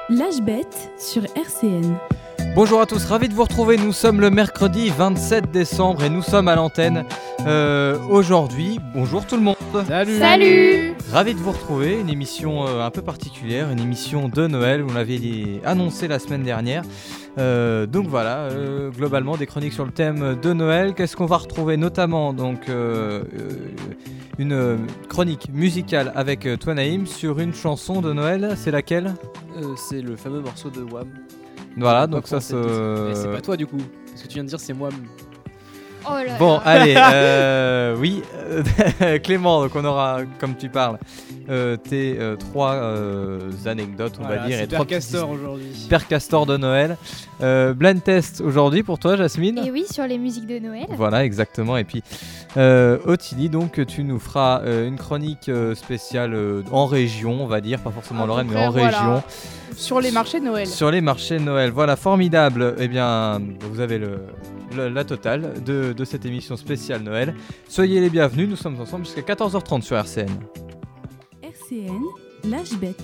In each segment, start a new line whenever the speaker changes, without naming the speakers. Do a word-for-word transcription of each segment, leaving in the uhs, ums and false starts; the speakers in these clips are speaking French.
L'âge bête sur R C N.
Bonjour à tous, ravi de vous retrouver. Nous sommes le mercredi vingt-sept décembre et nous sommes à l'antenne euh, aujourd'hui. Bonjour tout le monde.
Salut.
Salut.
Ravi de vous retrouver, une émission euh, un peu particulière, une émission de Noël, vous l'avez annoncé la semaine dernière. Euh, donc voilà, euh, globalement des chroniques sur le thème de Noël. Qu'est-ce qu'on va retrouver notamment donc euh, euh, une euh, chronique musicale avec euh, toi Naïm sur une chanson de Noël, c'est laquelle ?
Euh, c'est le fameux morceau de Wham.
Voilà,
Pas
donc ça
français, mais c'est
se...
pas toi du coup, parce que tu viens de dire c'est Wham.
Oh là
Bon,
là.
allez, euh, oui, euh, Clément, donc on aura, comme tu parles, euh, tes euh, trois euh, anecdotes, on
Voilà,
va dire,
c'est
et
Père
trois
Castor
petits
aujourd'hui.
Père Castor de Noël. Euh, blind test aujourd'hui pour toi, Jasmine.
Et oui, sur les musiques de Noël.
Voilà, exactement. Et puis, euh, Ottilie, donc tu nous feras euh, une chronique euh, spéciale euh, en région, on va dire, pas forcément en
À peu
Lorraine, mais
près,
en
voilà.
région.
Sur les marchés de Noël.
Sur les marchés de Noël. Voilà, formidable. Eh bien, vous avez le, le- la totale de, de cette émission spéciale Noël. Soyez les bienvenus, nous sommes ensemble jusqu'à quatorze heures trente sur R C N.
R C N, l'âge bête.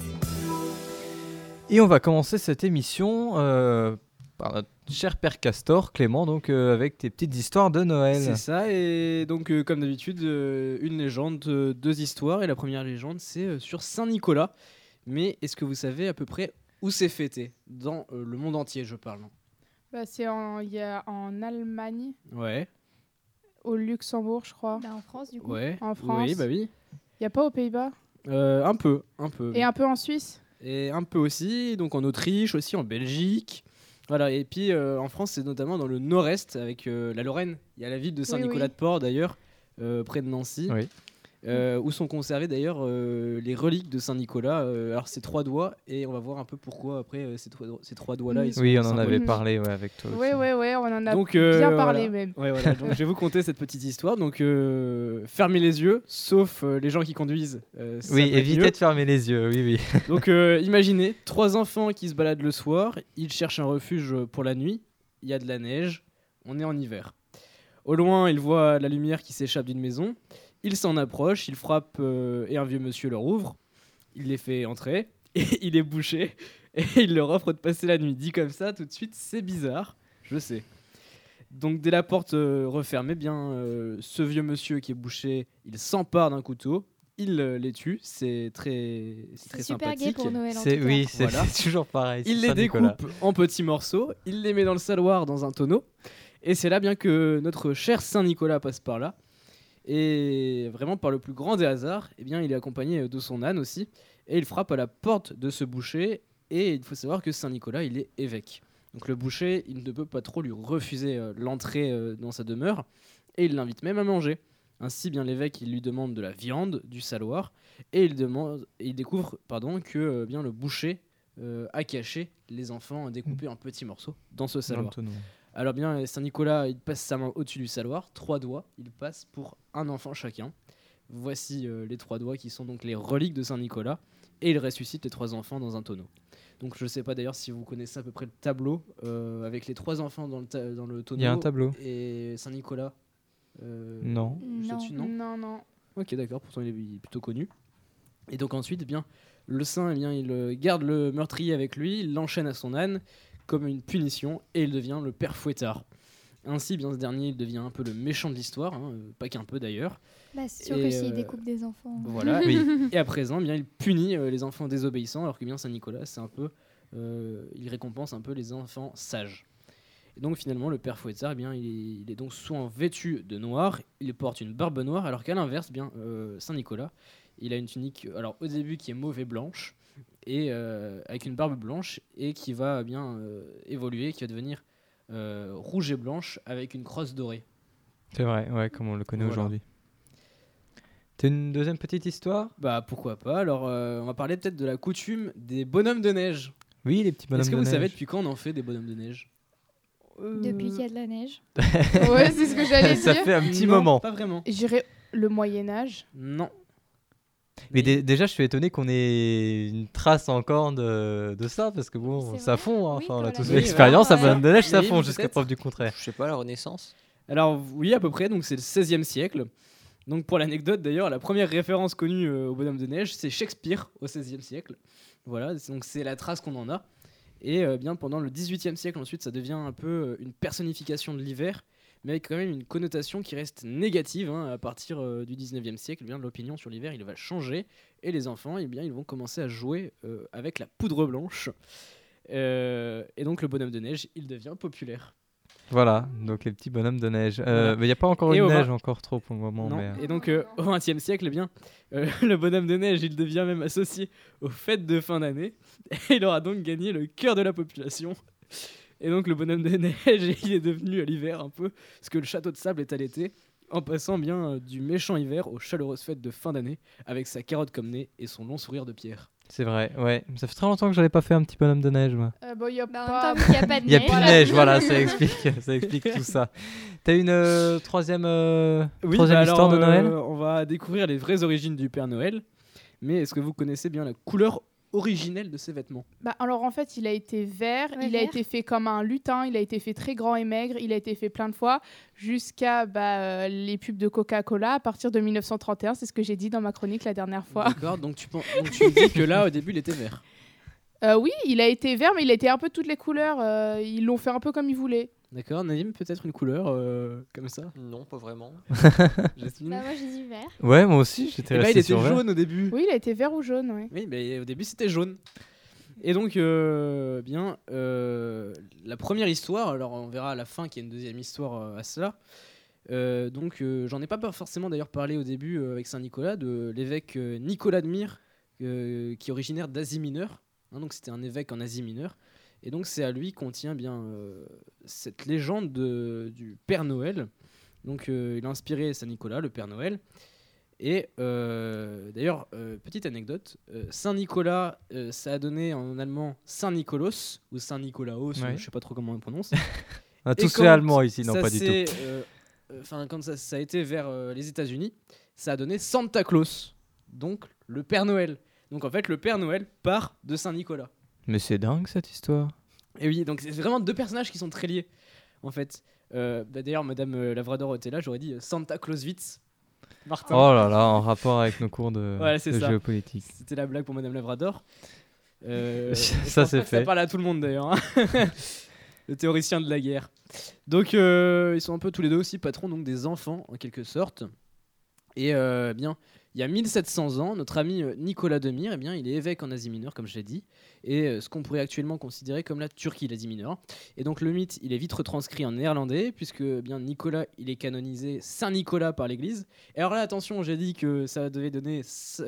Et on va commencer cette émission euh, par notre cher Père Castor, Clément, donc euh, avec tes petites histoires de Noël.
C'est ça, et donc euh, comme d'habitude, euh, une légende, euh, deux histoires, et la première légende c'est euh, sur Saint-Nicolas. Mais est-ce que vous savez à peu près où c'est fêté ? Dans euh, le monde entier, je parle.
Bah, c'est en, il y a en Allemagne,
Ouais,
au Luxembourg, je crois.
Bah, en France, du coup.
ouais.
En France.
Oui, bah oui.
Il n'y a pas aux Pays-Bas.
Euh, un peu, un peu.
Et un peu en Suisse.
Et un peu aussi, donc en Autriche, aussi en Belgique. Voilà, et puis euh, en France, c'est notamment dans le nord-est, avec euh, la Lorraine. Il y a la ville de Saint-Nicolas-de-Port, d'ailleurs, euh, près de Nancy,
Oui.
euh, où sont conservées d'ailleurs euh, les reliques de Saint-Nicolas. Euh, alors, c'est trois doigts, et on va voir un peu pourquoi après euh, ces, trois, ces trois doigts-là. Ils sont
Oui, on en
symboliques.
avait
Mhm.
parlé ouais, avec toi.
Oui,
aussi.
oui, oui, on en a
Donc, euh,
bien
voilà.
parlé même.
Ouais, voilà. Donc, je vais vous conter cette petite histoire. Donc, euh, fermez les yeux, sauf euh, les gens qui conduisent. euh, ça
Oui,
peut être
évitez
mieux.
de fermer les yeux, oui, oui.
Donc euh, imaginez, trois enfants qui se baladent le soir, ils cherchent un refuge pour la nuit, il y a de la neige, on est en hiver. Au loin, ils voient la lumière qui s'échappe d'une maison, ils s'en approchent, ils frappent euh, et un vieux monsieur leur ouvre, il les fait entrer, et il est bouché, et il leur offre de passer la nuit. Dit comme ça, tout de suite, c'est bizarre, je sais. Donc dès la porte euh, refermée, bien, euh, ce vieux monsieur qui est bouché, il s'empare d'un couteau, il euh, les tue, c'est très, c'est très
C'est super gai
sympathique.
pour Noël, en
C'est,
tout cas.
oui, c'est,
Voilà.
c'est toujours pareil.
Il
c'est
les
Saint-Nicolas.
découpe en petits morceaux, il les met dans le saloir dans un tonneau, et c'est là bien que notre cher Saint-Nicolas passe par là. Et vraiment par le plus grand des hasards, eh bien, il est accompagné de son âne aussi, et il frappe à la porte de ce boucher, et il faut savoir que Saint-Nicolas, il est évêque. Donc le boucher, il ne peut pas trop lui refuser euh, l'entrée euh, dans sa demeure, et il l'invite même à manger. Ainsi, bien l'évêque, il lui demande de la viande, du saloir, et il, demande, et il découvre pardon, que euh, bien, le boucher euh, a caché les enfants découpés en petits morceaux dans ce
Dans le
saloir.
tonneau.
Alors bien, Saint-Nicolas, il passe sa main au-dessus du saloir, trois doigts, il passe pour un enfant chacun. Voici euh, les trois doigts qui sont donc les reliques de Saint-Nicolas, et il ressuscite les trois enfants dans un tonneau. Donc je ne sais pas d'ailleurs si vous connaissez à peu près le tableau, euh, avec les trois enfants dans le, ta- dans le tonneau.
Il y a un tableau.
Et Saint-Nicolas. euh,
Non.
juste
Non.
au-dessus, non.
Non, non.
Ok, d'accord, pourtant il est, il est plutôt connu. Et donc ensuite, eh bien, le saint, eh bien, il euh, garde le meurtrier avec lui, il l'enchaîne à son âne comme une punition, et il devient le père fouettard. Ainsi, bien, ce dernier, il devient un peu le méchant de l'histoire, hein, euh, pas qu'un peu d'ailleurs.
Bah, c'est sûr
Et,
que s'il
euh,
découpe des enfants.
Voilà.
Oui.
Et à présent, eh bien, il punit euh, les enfants désobéissants, alors que bien Saint-Nicolas, c'est un peu, euh, il récompense un peu les enfants sages. Et donc finalement, le père Fouettard, eh bien, il, est, il est donc souvent vêtu de noir, il porte une barbe noire, alors qu'à l'inverse, bien euh, Saint-Nicolas, il a une tunique, alors au début qui est mauve et blanche, et euh, avec une barbe blanche, et qui va bien euh, évoluer, qui va devenir euh, rouge et blanche avec une crosse dorée.
C'est vrai, ouais, comme on le connaît
Voilà.
aujourd'hui. T'as une deuxième petite histoire ?
Bah pourquoi pas. Alors euh, on va parler peut-être de la coutume des bonhommes de neige.
Oui, les petits bonhommes
Est-ce que
de
vous savez
neige.
depuis quand on en fait des bonhommes de neige?
Depuis qu'il y a de la neige.
Ouais, c'est ce que j'allais
Ça
dire.
fait un petit
Non,
moment.
Pas vraiment.
J'irais le Moyen-Âge.
Non.
Mais dé- déjà, je suis étonné qu'on ait une trace encore de, de ça, parce que bon,
C'est
ça
vrai.
fond. Hein.
Oui,
Enfin, on
dans
a
la
tous
neige,
eu l'expérience, à
ouais.
bonhomme de neige, ça
Oui,
fond jusqu'à
peut-être.
preuve du contraire.
Je sais pas, la Renaissance.
Alors oui, à peu près. Donc c'est le seizième siècle. Donc pour l'anecdote d'ailleurs, la première référence connue euh, au bonhomme de neige, c'est Shakespeare au seizième siècle. Voilà. Donc c'est la trace qu'on en a. Et euh, bien pendant le dix-huitième siècle, ensuite, ça devient un peu euh, une personnification de l'hiver, mais avec quand même une connotation qui reste négative. Hein. À partir euh, du dix-neuvième siècle, eh bien, l'opinion sur l'hiver, il va changer, et les enfants, eh bien, ils vont commencer à jouer euh, avec la poudre blanche. Euh, et donc le bonhomme de neige, il devient populaire.
Voilà, donc les petits bonhommes de neige. Euh,
Voilà.
mais il n'y a pas encore
Et
une
au
neige
vingt-
encore trop pour le moment.
Non.
Mais...
Et donc euh, au vingtième siècle, eh bien, euh, le bonhomme de neige, il devient même associé aux fêtes de fin d'année. Et il aura donc gagné le cœur de la population. Et donc le bonhomme de neige, il est devenu à l'hiver un peu ce que le château de sable est à l'été, en passant bien euh, du méchant hiver aux chaleureuses fêtes de fin d'année, avec sa carotte comme nez et son long sourire de pierre.
C'est vrai, ouais. Ça fait très longtemps que j'avais pas fait un petit bonhomme de neige, moi.
Euh, bon, y a
Bah, en
pas...
même temps, vu qu'il n'y a pas de
Il n'y a
neige.
plus de neige, voilà, ça explique, ça explique tout ça. T'as une euh, troisième, euh, troisième
bah
histoire
alors,
de Noël
euh, On va découvrir les vraies origines du Père Noël. Mais est-ce que vous connaissez bien la couleur originelle de ses vêtements?
Bah, alors en fait, il a été vert,
Ouais,
il a
vert.
été fait comme un lutin, il a été fait très grand et maigre, il a été fait plein de fois, jusqu'à bah, euh, les pubs de Coca-Cola à partir de mille neuf cent trente et un, c'est ce que j'ai dit dans ma chronique la dernière fois.
D'accord, donc tu, pen- donc tu me dis que là, au début, il était vert.
Euh, oui, il a été vert, mais il a été un peu toutes les couleurs, euh, ils l'ont fait un peu comme ils voulaient.
D'accord, Naïm, peut-être une couleur euh, comme ça.
Non, pas vraiment.
Jasmine.
Bah, moi, j'ai dit vert.
Ouais, moi aussi, j'étais
Eh ben,
resté
il était
sur vert.
jaune au début.
Oui, il a été vert ou jaune, oui.
Oui, mais au début c'était jaune. Et donc, euh, bien, euh, la première histoire, alors on verra à la fin qu'il y a une deuxième histoire euh, à cela. Euh, donc, euh, j'en ai pas forcément d'ailleurs parlé au début euh, avec Saint-Nicolas, de l'évêque euh, Nicolas de Myre, euh, qui est originaire d'Asie mineure. Hein, donc, c'était un évêque en Asie mineure. Et donc, c'est à lui qu'on tient bien euh, cette légende de- du Père Noël. Donc, euh, il a inspiré Saint-Nicolas, le Père Noël. Et euh, d'ailleurs, euh, petite anecdote, euh, Saint-Nicolas, euh, ça a donné en allemand Saint-Nicolas ou Saint-Nicolaos,
Ouais.
ou je sais pas trop comment on prononce.
On a
Et
tous
quand
fait allemand ici, non
ça
pas du tout.
s'est, euh, Enfin, quand ça, ça a été vers euh, les États-Unis, ça a donné Santa Claus, donc le Père Noël. Donc en fait, le Père Noël part de Saint-Nicolas.
Mais c'est dingue cette histoire.
Et oui, donc c'est vraiment deux personnages qui sont très liés, en fait. Euh, bah, d'ailleurs, Madame euh, Lavrador était là, j'aurais dit euh, Santa Clauswitz. Martin.
Oh là là, en rapport avec nos cours de,
Ouais, c'est
de
ça.
géopolitique.
C'était la blague pour Madame Lavrador. Euh,
Ça,
je
c'est
pense pas que
fait.
Ça parle à tout le monde d'ailleurs. hein. Le théoricien de la guerre. Donc euh, ils sont un peu tous les deux aussi patrons donc des enfants en quelque sorte. Et euh, bien, il y a mille sept cents ans, notre ami euh, Nicolas de Myre, eh bien, il est évêque en Asie mineure comme je l'ai dit, et euh, ce qu'on pourrait actuellement considérer comme la Turquie, l'Asie mineure. Et donc le mythe, il est vite retranscrit en néerlandais puisque eh bien Nicolas, il est canonisé Saint Nicolas par l'Église. Et alors là, attention, j'ai dit que ça devait donner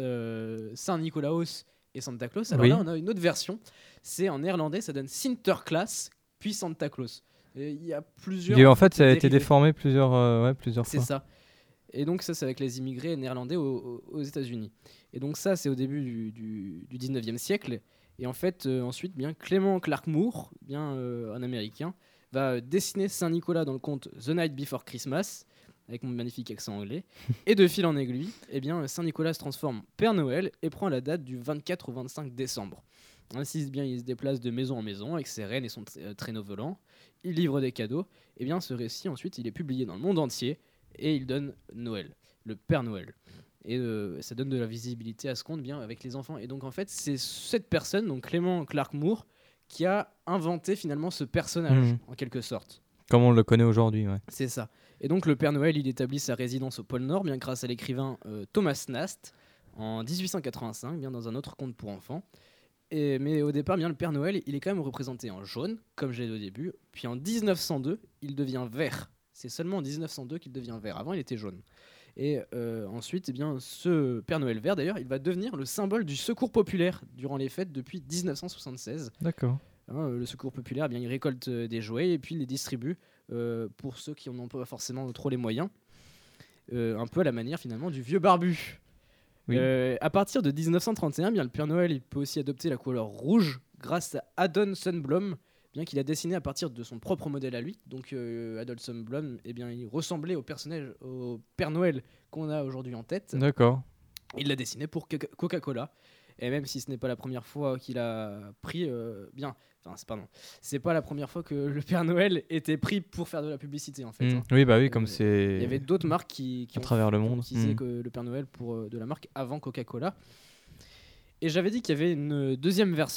euh, Saint Nicolaos et Santa Claus. Alors
Oui.
là, on a une autre version. C'est en néerlandais, ça donne Sinterklaas puis Santa Claus. Et il y a plusieurs.
Il y a eu- en fait, ça a été
dérivés.
déformé plusieurs, euh, ouais, plusieurs
C'est
fois.
ça. Et donc ça, c'est avec les immigrés néerlandais aux, aux- aux États-Unis. Et donc ça, c'est au début du, du, du dix-neuvième siècle. Et en fait, euh, ensuite, bien Clement Clark Moore, bien euh, un Américain, va euh, dessiner Saint Nicolas dans le conte The Night Before Christmas, avec mon magnifique accent anglais. Et de fil en aiguille, eh bien Saint Nicolas se transforme en Père Noël et prend la date du vingt-quatre au vingt-cinq décembre. Ainsi, bien, il se déplace de maison en maison avec ses rennes et son tra- euh, traîneau volant. Il livre des cadeaux. Et bien, ce récit, ensuite, il est publié dans le monde entier. Et il donne Noël, le Père Noël. Et euh, ça donne de la visibilité à ce conte bien avec les enfants. Et donc en fait, c'est cette personne, donc Clement Clark Moore, qui a inventé finalement ce personnage,
Mhm.
en quelque sorte.
Comme on le connaît aujourd'hui, ouais.
C'est ça. Et donc le Père Noël, il établit sa résidence au pôle Nord, bien grâce à l'écrivain euh, Thomas Nast, en dix-huit cent quatre-vingt-cinq, bien dans un autre conte pour enfants. Et, mais au départ, bien le Père Noël, il est quand même représenté en jaune, comme j'ai dit au début. Puis en dix-neuf cent deux, il devient vert. C'est seulement en dix-neuf cent deux qu'il devient vert. Avant, il était jaune. Et euh, ensuite, eh bien, ce Père Noël vert, d'ailleurs, il va devenir le symbole du secours populaire durant les fêtes depuis dix-neuf cent soixante-seize.
D'accord.
Hein, le secours populaire, eh bien, il récolte euh, des jouets et puis il les distribue euh, pour ceux qui n'en ont pas forcément trop les moyens. Euh, un peu à la manière finalement du vieux barbu.
Oui.
Euh, à partir de dix-neuf cent trente et un, bien, le Père Noël il peut aussi adopter la couleur rouge grâce à Adon Sundblom, bien qu'il a dessiné à partir de son propre modèle à lui. Donc euh, Adon Sundblom, eh bien, il ressemblait au personnage, au Père Noël qu'on a aujourd'hui en tête.
D'accord.
Il l'a dessiné pour Coca- Coca-Cola. Et même si ce n'est pas la première fois qu'il a pris euh, bien, enfin c'est pardon, c'est pas la première fois que le Père Noël était pris pour faire de la publicité en fait.
Mm.
hein.
Oui, bah oui, comme
Euh,
c'est
Il y avait d'autres marques qui, qui
à
ont
travers le monde.
utilisé
Mm.
que le Père Noël pour euh, de la marque avant Coca-Cola. Et j'avais dit qu'il y avait une deuxième version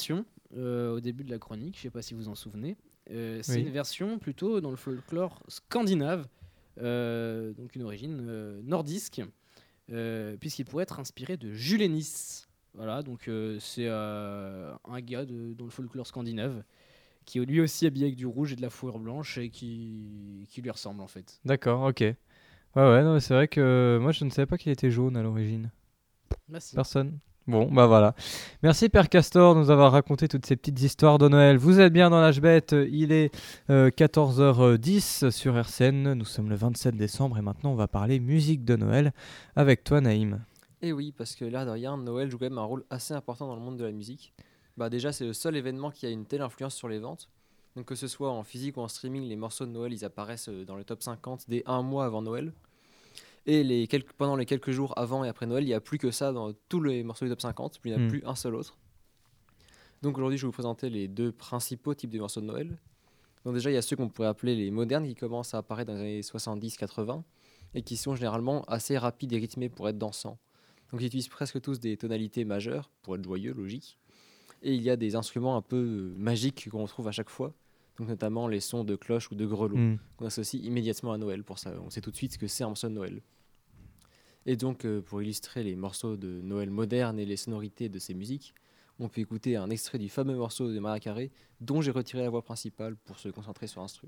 euh, au début de la chronique, je sais pas si vous en souvenez. Euh, c'est
Oui.
une version plutôt dans le folklore scandinave, euh, donc une origine euh, nordisque, euh, puisqu'il pourrait être inspiré de Julenis. Voilà, donc euh, c'est euh, un gars de, dans le folklore scandinave qui est lui aussi habillé avec du rouge et de la fourrure blanche et qui, qui lui ressemble en fait.
D'accord, ok. Ouais, ouais, non, mais c'est vrai que moi je ne savais pas qu'il était jaune à l'origine.
Merci.
Personne. Bon, bah voilà. Merci Père Castor de nous avoir raconté toutes ces petites histoires de Noël. Vous êtes bien dans l'H B E T, il est euh, quatorze heures dix sur R C N. Nous sommes le vingt-sept décembre et maintenant on va parler musique de Noël avec toi Naïm.
Et oui, parce que l'air de rien, Noël joue quand même un rôle assez important dans le monde de la musique. Bah déjà, c'est le seul événement qui a une telle influence sur les ventes. Donc que ce soit en physique ou en streaming, les morceaux de Noël, ils apparaissent euh, dans le top cinquante dès un mois avant Noël. Et les quelques, pendant les quelques jours avant et après Noël, il n'y a plus que ça dans tous les morceaux du top cinquante, puis il n'y en a
Mm.
plus un seul autre. Donc aujourd'hui, je vais vous présenter les deux principaux types de morceaux de Noël. Donc déjà, il y a ceux qu'on pourrait appeler les modernes qui commencent à apparaître dans les années soixante-dix quatre-vingts et qui sont généralement assez rapides et rythmés pour être dansants. Donc ils utilisent presque tous des tonalités majeures pour être joyeux, logique. Et il y a des instruments un peu euh, magiques qu'on retrouve à chaque fois, donc notamment les sons de cloche ou de grelots,
Mm.
qu'on associe immédiatement à Noël. Pour ça, on sait tout de suite ce que c'est un morceau de Noël. Et donc, euh, pour illustrer les morceaux de Noël modernes et les sonorités de ces musiques, on peut écouter un extrait du fameux morceau de Mariah Carey, dont j'ai retiré la voix principale pour se concentrer sur l'instru.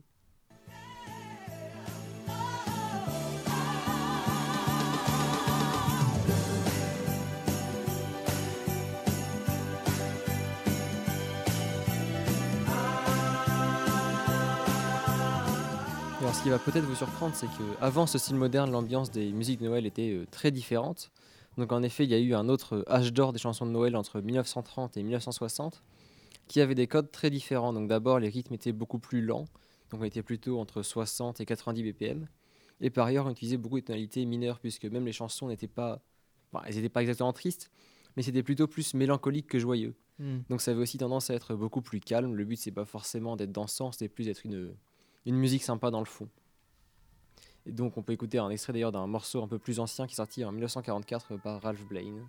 Alors, ce qui va peut-être vous surprendre, c'est qu'avant ce style moderne, l'ambiance des musiques de Noël était euh, très différente. Donc, en effet, il y a eu un autre euh, âge d'or des chansons de Noël entre mille neuf cent trente et mille neuf cent soixante, qui avait des codes très différents. Donc, d'abord, les rythmes étaient beaucoup plus lents, donc on était plutôt entre soixante et quatre-vingt-dix B P M. Et par ailleurs, on utilisait beaucoup de tonalités mineures, puisque même les chansons n'étaient pas, bon, elles n'étaient pas exactement tristes, mais c'était plutôt plus mélancolique que joyeux.
Mm.
Donc, ça avait aussi tendance à être beaucoup plus calme. Le but, c'est pas forcément d'être dansant, c'était plus d'être une une musique sympa dans le fond. Et donc on peut écouter un extrait d'ailleurs d'un morceau un peu plus ancien qui est sorti en mille neuf cent quarante-quatre par Ralph Blaine.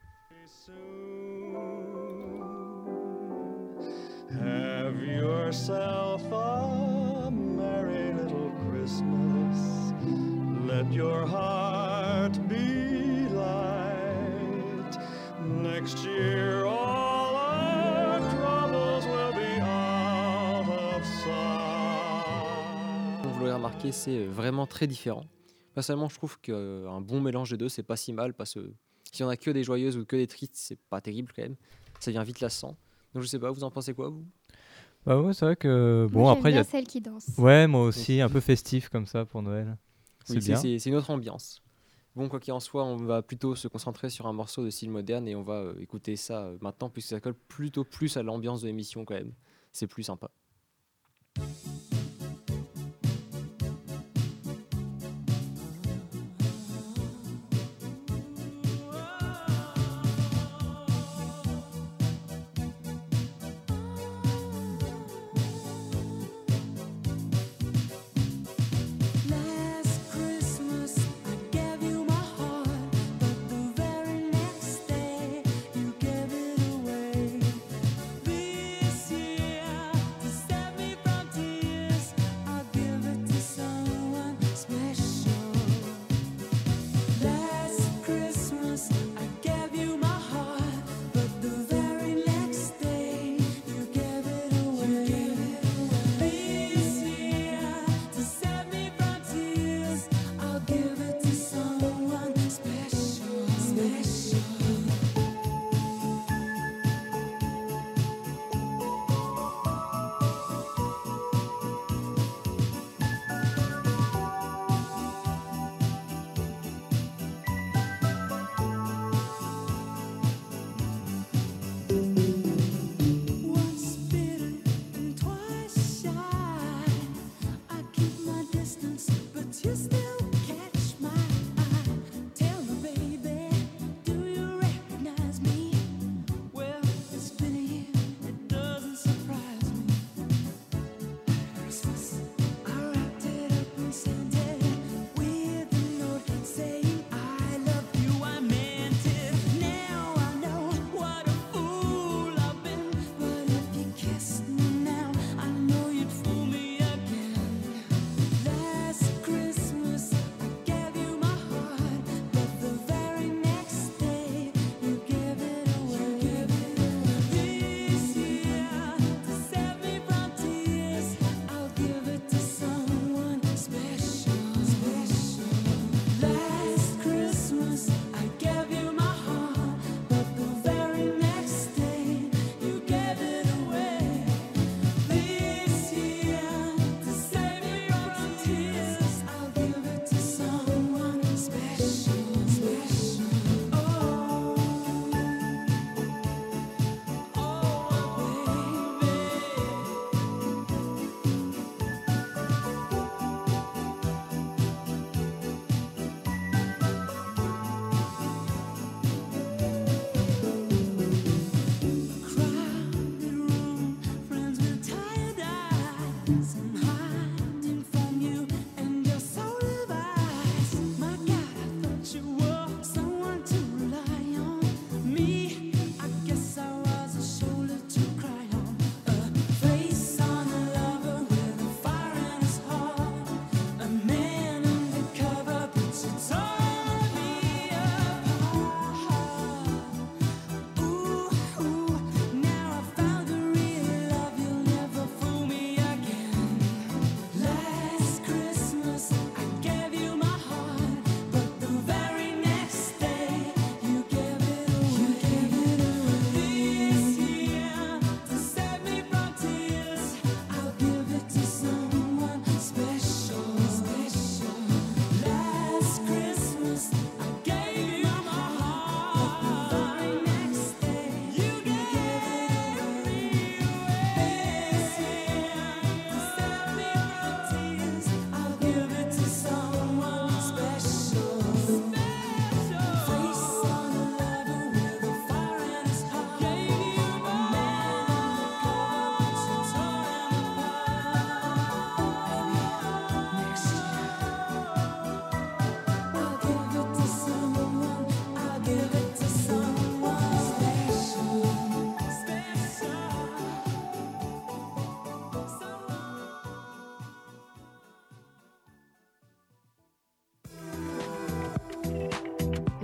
Have yourself a merry little Christmas. Let your heart be light. Next year all our troubles will be out of sight.
Comme vous l'aurez remarqué, c'est vraiment très différent. Personnellement, je trouve qu'un bon mélange des deux, c'est pas si mal, parce que si on a que des joyeuses ou que des tristes, c'est pas terrible quand même. Ça devient vite lassant. Donc je sais pas, vous en pensez quoi vous?
Bah ouais, c'est vrai que bon
Moi,
après il y
j'aime
a.
bien celle qui danse.
Ouais, moi aussi, un peu festif comme ça pour Noël. C'est
Oui,
bien.
c'est c'est une autre ambiance. Bon, quoi qu'il en soit, on va plutôt se concentrer sur un morceau de style moderne et on va euh, écouter ça euh, maintenant, puisque ça colle plutôt plus à l'ambiance de l'émission quand même. C'est plus sympa.
Last Christmas I gave you my heart, but the very next day you gave it away. This year, to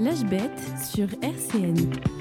L'âge bête sur R C N.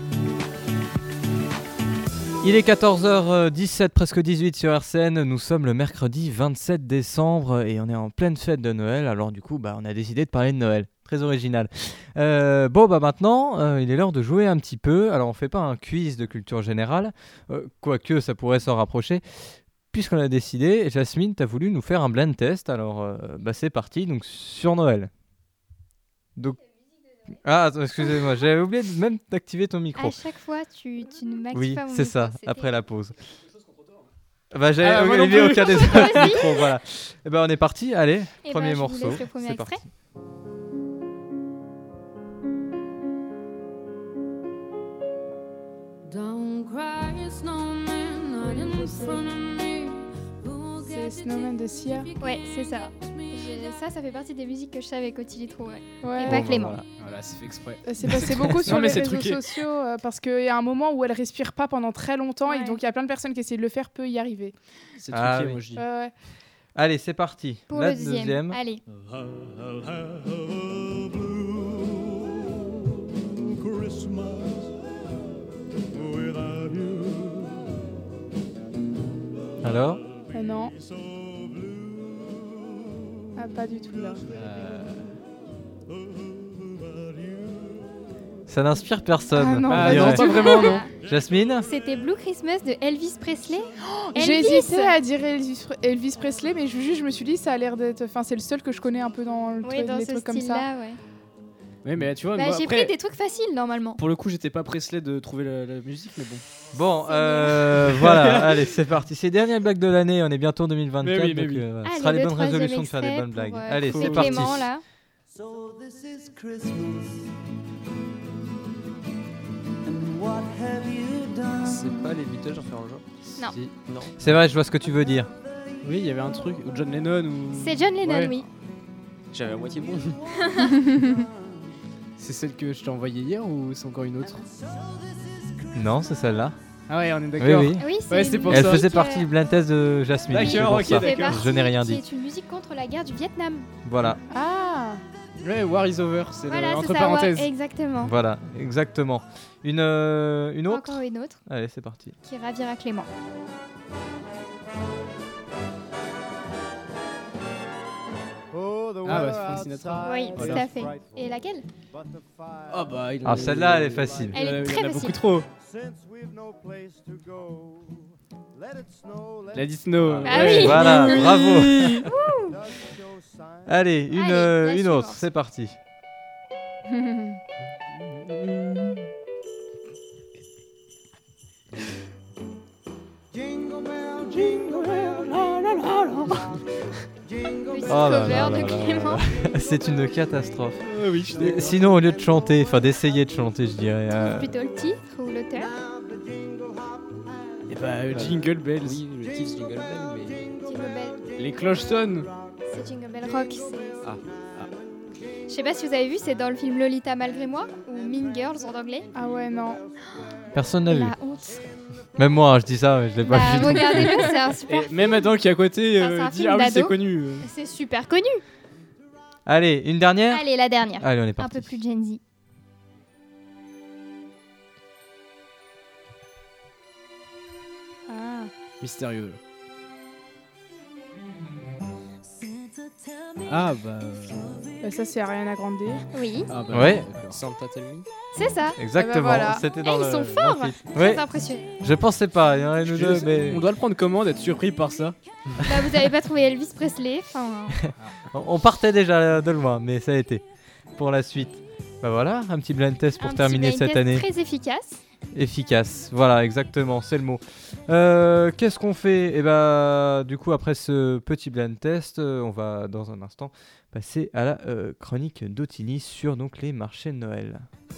Il est quatorze heures dix-sept, presque dix-huit sur R C N. Nous sommes le mercredi vingt-sept décembre et on est en pleine fête de Noël. Alors du coup, bah, on a décidé de parler de Noël. Très original. Euh, bon, bah maintenant, euh, il est l'heure de jouer un petit peu. Alors on fait pas un quiz de culture générale, euh, quoique ça pourrait s'en rapprocher. Puisqu'on a décidé, Jasmine, tu as voulu nous faire un blind test. Alors euh, bah, c'est parti, donc sur Noël. Donc... Ah, attends, excusez-moi, j'avais oublié de même d'activer ton micro.
À chaque fois, tu, tu ne m'actives
Oui,
pas mon
c'est
micro,
ça,
c'était-
après la pause. Bah, j'avais
Ah, moi non
oublié
plus.
aucun des
Moi
deux
aussi.
micros, voilà. Et ben on est parti, allez,
Eh ben,
premier
je vous
morceau.
laisse le premier
C'est
extrait.
parti.
Don't cry, snowman, not in front of me. Who'll
C'est
get the
Snowman de Sia.
Ouais, c'est ça. J'ai- Ça, ça fait partie des musiques que je savais qu'Ottilie trouverait.
Ouais.
Et pas
Bon,
Clément.
voilà.
Voilà, c'est fait exprès.
Euh, C'est passé beaucoup sur
Non, mais
les
c'est
réseaux
truqué.
sociaux euh, parce qu'il y a un moment où elle respire pas pendant très longtemps et
Ouais.
donc il y a plein de personnes qui essaient de le faire, peut y arriver.
C'est
Ah,
truqué,
oui.
moi je dis.
Ouais, ouais.
Allez, c'est parti.
Pour
La
le deuxième.
deuxième.
Allez.
I'll have a blue Christmas without you.
Alors
Ah non. Ah, pas du tout là.
Ça n'inspire personne.
Ah non,
on
Ah
dirait.
non, pas vraiment, non.
Jasmine
C'était Blue Christmas de Elvis Presley.
J'ai
Elvis
hésité à dire Elvis, Elvis Presley, mais je, juste, je me suis dit, ça a l'air d'être. Enfin, c'est le seul que je connais un peu dans le
Oui,
truc-
dans
les
ce
trucs comme ça.
style-là, ouais.
Oui, mais tu vois,
Bah,
moi,
j'ai
après,
pris des trucs faciles normalement.
pour le coup, j'étais pas Presley de trouver la, la musique, mais bon.
Bon, euh, voilà, allez, c'est parti. C'est les dernières blagues de l'année, on est bientôt en deux mille vingt-quatre,
Mais oui, mais
donc
oui.
euh, voilà, ce
Allez,
sera les
le
bonnes
troisième
résolutions de faire des
extrait
bonnes blagues.
pour, euh,
Allez,
pour
c'est parti.
Clément, là.
So this is Christmas. And what have you done?
C'est pas les Beatles, Jean-François Jean.
Non.
Si.
Non.
C'est vrai, je vois ce que tu veux dire.
Oui, il y avait un truc, ou John Lennon, ou.
C'est John Lennon,
Ouais.
oui.
J'avais à moitié bon.
C'est celle que je t'ai envoyée hier, ou c'est encore une autre?
Non, c'est celle-là.
Ah ouais, on est
Oui,
d'accord.
oui.
Oui,
Ouais,
une
c'est pour
Elle
ça.
faisait
musique,
partie
euh,
du blind test de Jasmine.
D'accord,
c'est pour
ok,
ça.
qui fait
d'accord.
partie-
Je n'ai rien
qui
dit.
est une musique contre la guerre du Vietnam.
Voilà,
Ah
Ouais, War is over, c'est
Voilà,
le-
c'est
entre
ça.
parenthèses.
ouais, exactement.
voilà, exactement. Une, euh, une autre
Encore une autre
Allez, c'est parti.
qui ravira Clément.
Ah ouais, c'est Frank Sinatra.
Oui,
Voilà.
tout à fait. Et laquelle
Ah bah, il
Ah, celle-là, elle est facile.
Elle est
Il y en a-
très
il y en a
facile.
beaucoup trop.
Since we've no place to go, let it snow, let
Let
it
it snow.
Ah
ouais.
oui.
Voilà, bravo.
does show signs.
Allez, une,
Allez,
euh,
la
une autre,
suivante.
c'est parti.
Jingle bell, jingle bell, la la la la. Jingle
Petite
Oh là
cover
là
de
là là
Clément.
là. C'est une catastrophe.
Ah oui, je suis
Et
d'accord.
Sinon, au lieu de chanter, enfin d'essayer de chanter, je dirais. euh,
Plutôt le titre ou l'auteur.
Et bah, euh, Jingle Bells.
Oui, le titre Jingle Bell, mais.
Jingle Bell.
Les cloches sonnent.
C'est Jingle Bell Rock. c'est-
Ah.
Je sais pas si vous avez vu, c'est dans le film Lolita malgré moi ou Mean Girls en anglais.
Ah ouais, non.
Personne n'a vu.
La honte.
Même moi, hein, je dis ça, mais je l'ai pas
Bah,
vu.
regardez-le, c'est un super.
Et même Adam qui est à côté
Enfin, c'est
euh,
un
dit
film
ah oui, c'est
d'ado.
connu. euh.
C'est super connu.
Allez, une dernière
Allez, la dernière.
Allez, on est
Un
parti.
peu plus Gen Z.
Ah.
Mystérieux. là.
Santa, tell me
Ah bah. euh,
Bah, ça, c'est Ariana Grande.
Oui,
Ah bah.
Ouais.
d'accord.
Santa Tell Me.
c'est ça.
Exactement,
Eh ben voilà.
c'était dans
Eh,
le.
ils sont
dans le
forts.
titre.
Très
Ouais,
impressionnant.
je pensais pas, il y en a une ou
Je
deux,
sais-
mais
On doit le prendre comment d'être surpris par ça?
Bah, vous avez pas trouvé Elvis Presley. Enfin,
on on partait déjà de loin, mais ça a été. Pour la suite. Bah voilà, un petit blind test pour
un
terminer
petit blind
cette
test
année.
très efficace.
Efficace, voilà, exactement, c'est le mot. Euh, Qu'est-ce qu'on fait? Et bah, du coup, après ce petit blind test, euh, on va dans un instant passer à la euh, chronique d'Ottilie sur donc les marchés de Noël.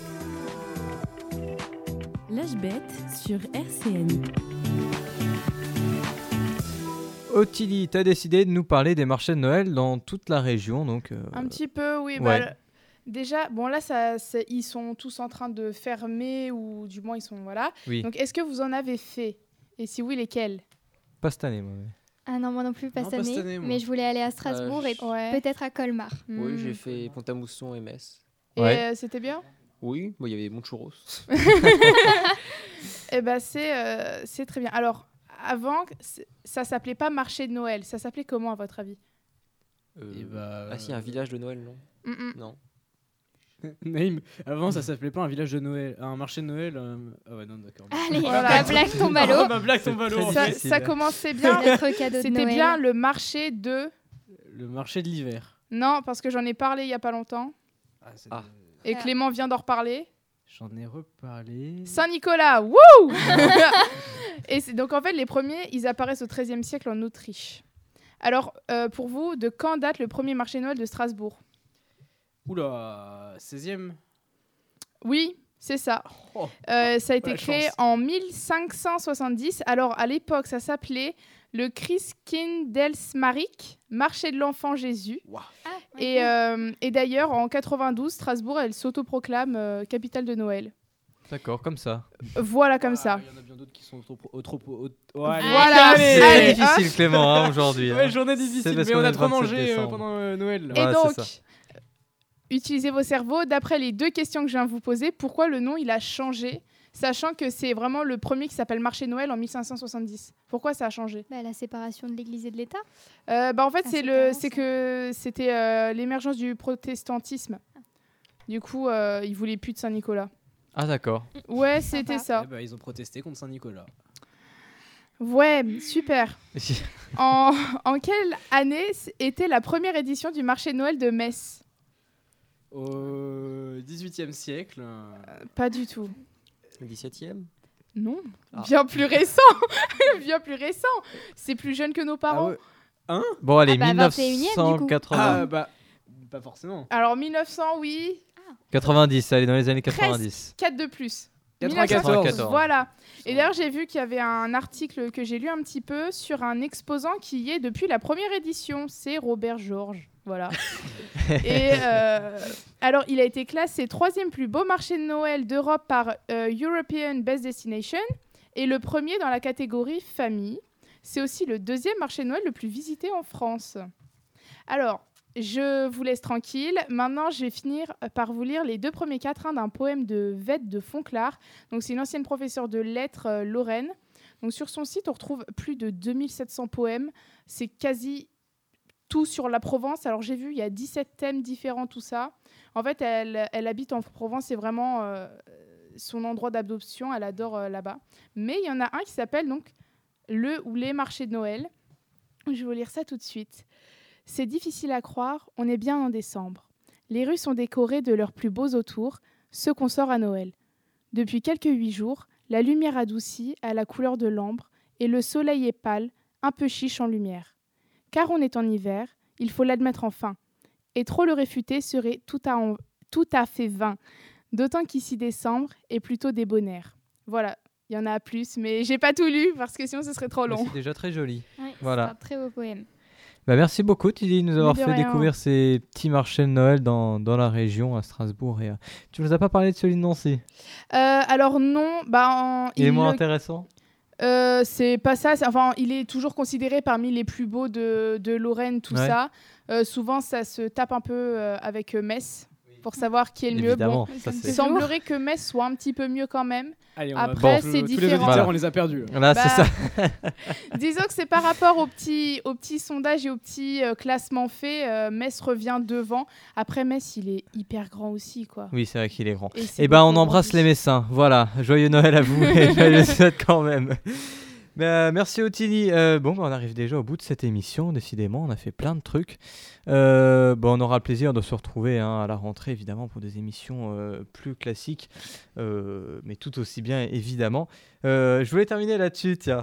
L'âge bête sur R C N.
Ottilie, tu as décidé de nous parler des marchés de Noël dans toute la région, donc. euh,
Un petit peu, oui. bah,
ouais.
le- déjà, bon là, ça, c'est- ils sont tous en train de fermer ou du moins ils sont voilà.
Oui,
Donc, est-ce que vous en avez fait? Et si oui, lesquels?
pas cette année, moi. mais-
Ah non, moi non plus, pas,
Non,
cette,
pas cette
année,
année, moi.
Mais je voulais aller à Strasbourg
Euh,
et
Ouais.
peut-être à Colmar.
Oui,
Hmm.
j'ai fait Pont-à-Mousson et Metz.
Et
Ouais.
euh, c'était bien?
Oui, bon, il y avait mon churros.
Eh ben c'est euh, c'est très bien. Alors avant, c'est- ça s'appelait pas marché de Noël. Ça s'appelait comment à votre avis?
Euh,
Et bah,
Ah si, un village de Noël, non
Mm-mm.
Non.
Naïm, avant ça s'appelait pas un village de Noël, un marché de Noël. euh, Ah ouais, non, d'accord.
Allez,
Voilà.
ma blague tombe à l'eau.
Ma blague tombe à l'eau.
C'est
en
Ça,
fait.
difficile.
ça commençait bien.
Notre cadeau de
C'était
Noël.
bien le marché de.
Le marché de l'hiver.
Non, parce que j'en ai parlé il y a pas longtemps
Ah, c'est-
Ah.
et
Ah.
Clément vient d'en reparler.
J'en ai reparlé.
Saint-Nicolas, wouh Et c'est- donc en fait, les premiers, ils apparaissent au treizième siècle en Autriche. Alors, euh, pour vous, de quand date le premier marché de Noël de Strasbourg?
Oula, seizième.
Oui, c'est ça.
Oh.
Euh, ça a été
la
créé
chance.
en mille cinq cent soixante-dix. Alors, à l'époque, ça s'appelait le Christkindlesmarkt, marché de l'enfant Jésus.
Ah,
Et, euh, et d'ailleurs, en quatre-vingt-douze, Strasbourg, elle s'autoproclame euh, capitale de Noël.
D'accord, comme ça.
Voilà, comme ça.
Ah, il y en a bien d'autres qui sont trop. Au, trop au,
Voilà.
allez,
C'est
Allez,
difficile, Clément, hein, aujourd'hui.
Ouais,
hein.
journée
C'est
difficile,
parce
mais
qu'on
on
est
a
le
trop
vingt-sept
mangé euh,
décembre.
pendant euh, Noël.
Et
Ouais,
donc,
c'est ça.
utilisez vos cerveaux. D'après les deux questions que je viens de vous poser, pourquoi le nom il a changé, sachant que c'est vraiment le premier qui s'appelle Marché Noël en mille cinq cent soixante-dix? Pourquoi ça a changé?
Bah, la séparation de l'Église et de l'État.
Euh, bah, En fait,
Ah,
c'est
c'est
le,
marrant,
c'est
ça.
que c'était euh, l'émergence du protestantisme. Du coup, euh, ils voulaient plus de Saint-Nicolas.
Ah, d'accord.
Ouais, c'était ça.
Eh ben, ils ont protesté contre Saint-Nicolas.
Ouais, super. En, en quelle année s- était la première édition du marché de Noël de Metz?
Au dix-huitième siècle. euh,
Pas du tout.
Le dix-septième
Non.
Ah.
Bien plus récent. Bien plus récent. C'est plus jeune que nos parents.
Ah ouais.
Bon, allez,
Ah bah, vingt et unième, du coup.
Ah,
mille neuf cent quatre-vingts.
bah, pas forcément.
Alors mille neuf cents, oui.
quatre-vingt-dix, allez, dans les années quatre-vingt-dix.
quatre de plus.
quatre-vingt-quatorze.
mille neuf cent quatre-vingt-quatorze. Voilà. Et d'ailleurs, j'ai vu qu'il y avait un article que j'ai lu un petit peu sur un exposant qui y est depuis la première édition. C'est Robert Georges. Voilà. Et euh, alors, il a été classé troisième plus beau marché de Noël d'Europe par euh, European Best Destination et le premier dans la catégorie famille. C'est aussi le deuxième marché de Noël le plus visité en France. Alors, je vous laisse tranquille. Maintenant, je vais finir par vous lire les deux premiers quatrains d'un poème de Vette de Fonclare. Donc, c'est une ancienne professeure de lettres euh, lorraine. Donc, sur son site, on retrouve plus de deux mille sept cents poèmes. C'est quasi tout sur la Provence. Alors, j'ai vu, il y a dix-sept thèmes différents, tout ça. En fait, elle, elle habite en Provence. C'est vraiment euh, son endroit d'adoption. Elle adore euh, là-bas. Mais il y en a un qui s'appelle donc Le ou les marchés de Noël. Je vais vous lire ça tout de suite. C'est difficile à croire, on est bien en décembre. Les rues sont décorées de leurs plus beaux autours, ceux qu'on sort à Noël. Depuis quelques huit jours, la lumière adoucie à la couleur de l'ambre et le soleil est pâle, un peu chiche en lumière. Car on est en hiver, il faut l'admettre enfin. Et trop le réfuter serait tout à, en- tout à fait vain. D'autant qu'ici décembre est plutôt débonnaire. Voilà, il y en a plus, mais j'ai pas tout lu parce que sinon ce serait trop
Mais
long.
C'est déjà très joli.
Ouais,
Voilà.
C'est un très beau poème.
Bah, merci beaucoup, Tilly, de nous avoir
de
fait
rien.
découvrir ces petits marchés de Noël dans, dans la région, à Strasbourg. Et, euh, tu nous as pas parlé de celui de Nancy.
Euh, alors non, bah en-
Il est moins
le-
intéressant.
Euh, c'est pas ça. c'est- Enfin, il est toujours considéré parmi les plus beaux de, de Lorraine, tout
Ouais.
ça. Euh, souvent, ça se tape un peu euh, avec euh, Metz pour savoir qui est le mieux.
Évidemment,
Bon,
ça
il
c'est.
semblerait que Metz soit un petit peu mieux quand même.
Allez, on
Après,
va
c'est
tous les
différent.
auditeurs,
Voilà.
on les a perdus. là.
Là,
Bah,
c'est ça.
Disons que c'est par rapport au petit, au petit sondage et au petit euh, classement fait, euh, Metz revient devant. Après, Metz, il est hyper grand aussi, quoi.
Oui, c'est vrai qu'il est grand.
Et c'est
Eh ben, on
beaucoup
embrasse
en
les
plus.
Messins. Voilà, joyeux Noël à vous et joyeux fête quand même. Mais, euh, merci Ottilie. Euh, bon, bah, on arrive déjà au bout de cette émission. Décidément, on a fait plein de trucs. Euh, bon, on aura le plaisir de se retrouver hein, à la rentrée, évidemment, pour des émissions euh, plus classiques, euh, mais tout aussi bien, évidemment. Euh, je voulais terminer là-dessus, tiens.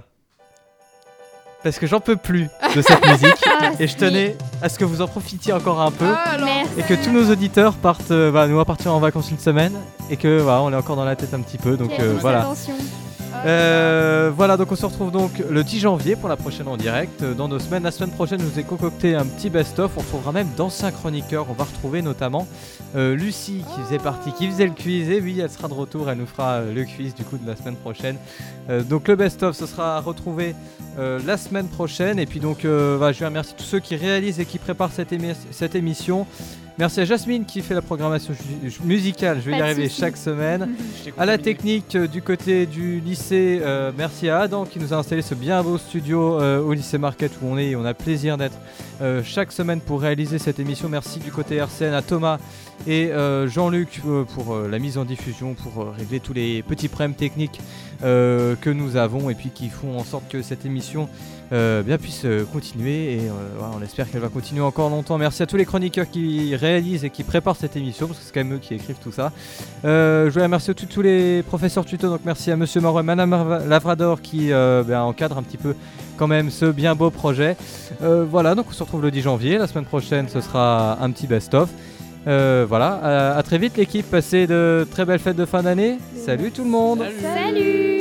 Parce que j'en peux plus de cette musique.
Ah,
Et je
si.
tenais à ce que vous en profitiez encore un peu.
Ah, alors,
Merci.
Et que tous nos auditeurs partent, euh, bah, nous on va partir en vacances une semaine et que voilà, on est encore dans la tête un petit peu, donc
Quelle
euh, voilà.
attention.
Euh, voilà, donc on se retrouve donc le dix janvier pour la prochaine en direct. Euh, Dans deux semaines, la semaine prochaine, je vous ai concocté un petit best-of. On retrouvera même d'anciens chroniqueurs. On va retrouver notamment euh, Lucie qui faisait partie, qui faisait le quiz. Et oui, elle sera de retour. Elle nous fera euh, le quiz du coup de la semaine prochaine. Euh, donc le best-of, ce sera à retrouver euh, la semaine prochaine. Et puis donc, euh, voilà, je vais remercier tous ceux qui réalisent et qui préparent cette, émi- cette émission. Merci à Jasmine qui fait la programmation ju- ju- musicale, je vais
Pas
y
de
arriver
souci.
chaque semaine.
Je t'ai
À la
contaminé.
technique euh, du côté du lycée, euh, merci à Adam qui nous a installé ce bien beau studio euh, au lycée Marquette où on est et on a plaisir d'être euh, chaque semaine pour réaliser cette émission. Merci du côté R C N à Thomas et euh, Jean-Luc euh, pour euh, la mise en diffusion, pour euh, régler tous les petits problèmes techniques euh, que nous avons et puis qui font en sorte que cette émission euh, bien puisse euh, continuer et euh, voilà, on espère qu'elle va continuer encore longtemps. Merci à tous les chroniqueurs qui réalisent et qui préparent cette émission parce que c'est quand même eux qui écrivent tout ça. Euh, je voulais remercier tous, tous les professeurs tuto, donc merci à Monsieur Moreau et Madame Marva- Lavrador qui euh, ben, encadrent un petit peu quand même ce bien beau projet. Euh, voilà, donc on se retrouve le dix janvier. La semaine prochaine, ce sera un petit best-of. Euh, voilà, à, à très vite l'équipe. Passez de très belles fêtes de fin d'année. Salut tout le monde.
Salut.
Salut.